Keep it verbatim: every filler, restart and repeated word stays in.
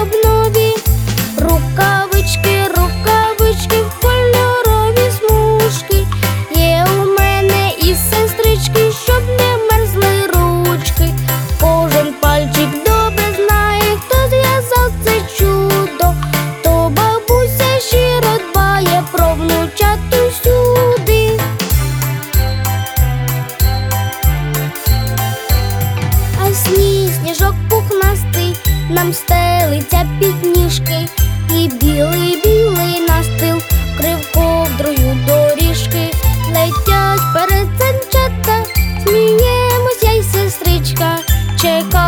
щоб нові. Рукавички, рукавички, кольорові смужки. Є у мене і сестрички, щоб не мерзли ручки. Кожен пальчик добре знає, хто зв'язав це чудо. То бабуся щиро дбає про внучат усюди. А сніг, сніжок пухнастий нам стелиться під ніжки. І білий-білий настил вкрив ковдрою доріжки. Летять перед санчата, сміємося, й сестричка чекає.